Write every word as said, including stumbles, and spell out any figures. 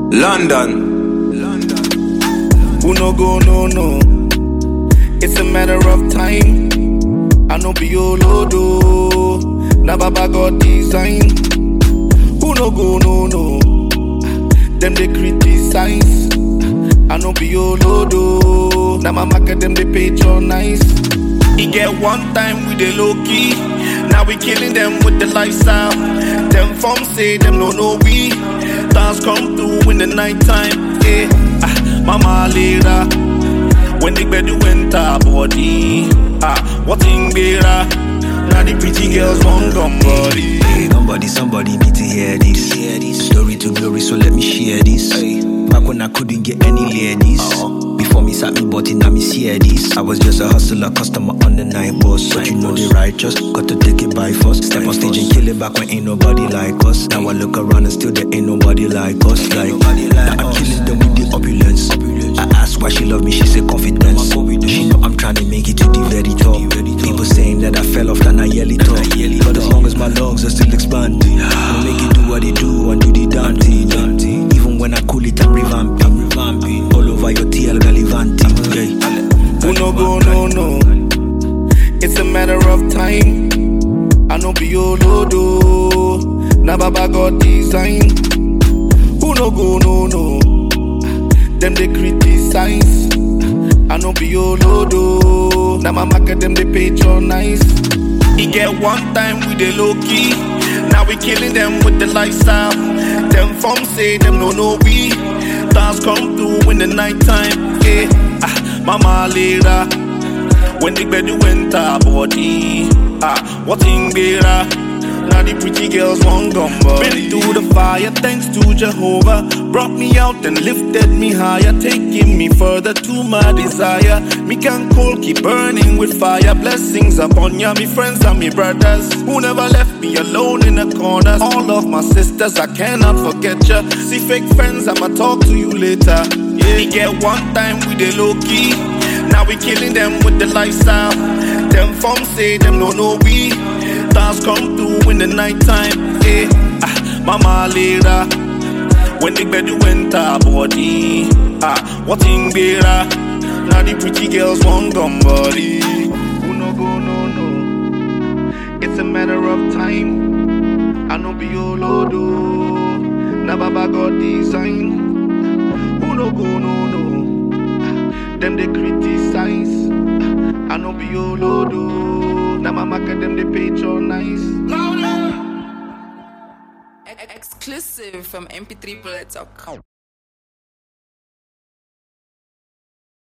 London. London. Who no go, no, no. It's a matter of time. I know be your lodo. Now Baba got design. Who no go, no, no. Them they criticize. I know be your lodo. Now my market them they patronize. He get one time with the low key. Now we killing them with the lifestyle. Them from say them no know we. Dance come through in the night time. Yeah, ah, mama later. When they bed you enter body. Ah, what in better? Now the pretty girls won't come body. Hey, somebody, somebody need to hear this. Hear this. Story to glory, so let me share this. Hey. Back when I couldn't get any ladies. Uh-huh. Before me sat me body, now me see this. I was just a hustler, customer on the night bus. But you know they righteous, got to take it by force. Step on stage and kill it back when ain't nobody like us. Now I look around and still there ain't nobody like us. Like, now I'm killing them with the opulence. I asked why she love me, she said confidence. She know I'm trying to make it to the very top. People saying that I fell off, and I yell it up. But as long as my lungs are still expanding, I make it do what they do and do the damn thing. Even when I cool it, I'm revamping. All over your T L gallivanting. Who no go, no, no. It's a matter of time. I know be your lodo. Now Baba got design. Who no go, no, no. Them they criticize. I know be your lodo. Now my market them they patronize. He get one time with the low key. Now we killing them with the lifestyle. Them from say them no know we. Dance come through in the night time. Yeah, ah, mama later. When they bed you enter body. Ah, what in better? Now the pretty girls won't come body. Been through the fire thanks to Jehovah. Brought me out and lifted me higher. Taking me further to my desire. Me can cold keep burning with fire. Blessings upon ya, me friends and me brothers. Who never left me alone in the corners. All of my sisters, I cannot forget ya. See fake friends, I'ma talk to you later. Yeah, we get one time with the low key. Now we killing them with the lifestyle. Them from say them no know we. Dance come through in the night time. Yeah, ah, mama later. When they bed you enter body. Ah, what in better? Now the pretty girls won't come body. Who no go, no, no. It's a matter of time. I know be your lodo. Now Baba got design. Who no go, no, no. Them they criticize. I know be your lodo. Now my market them they patronize. Exclusive from M P three bullet dot com.